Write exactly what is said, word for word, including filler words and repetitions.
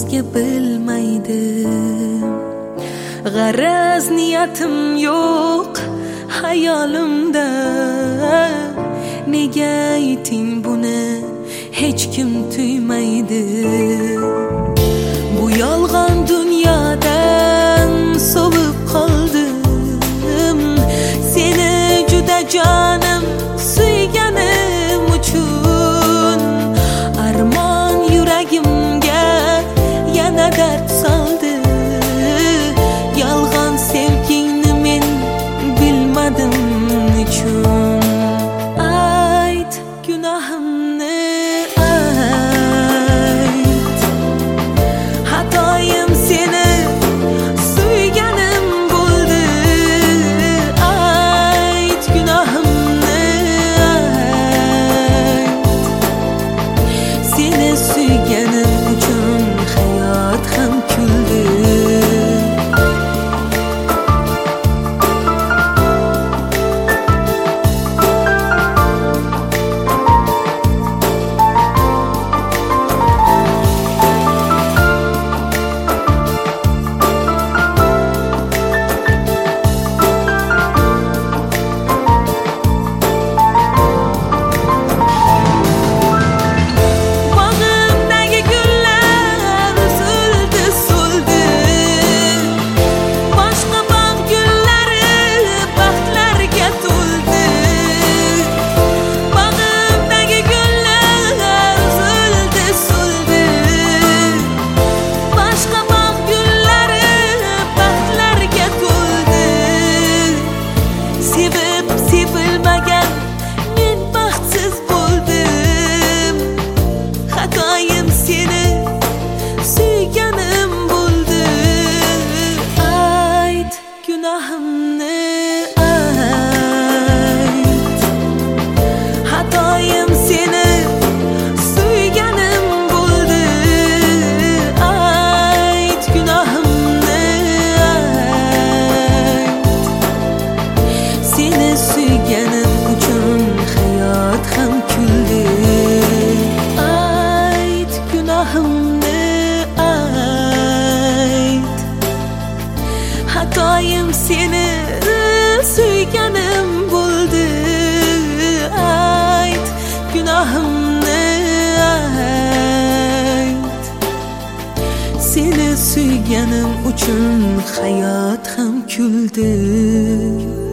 o'zga bilmaydim. G'araz niyatim yo'q hayolimda. Nega ayting buni hech kim tuymaydi? Bu yolg'on dunyodan sovib qoldim. Seni juda jonim suyganim uchun. Armon yuragimga yana dard soldi. Yolg'on sevgingni men bilmadim nechun. Ayt gunohimni ayt. Xatoyim seni suyganim bo'ldi. Ayt gunohimni ayt. Seni suyganim uchun hayot ham kuldi. Xatoyim seni suyganim bo'ldi. Ayt gunohimni ayt. Seni suyganim uchun hayot ham kuldi.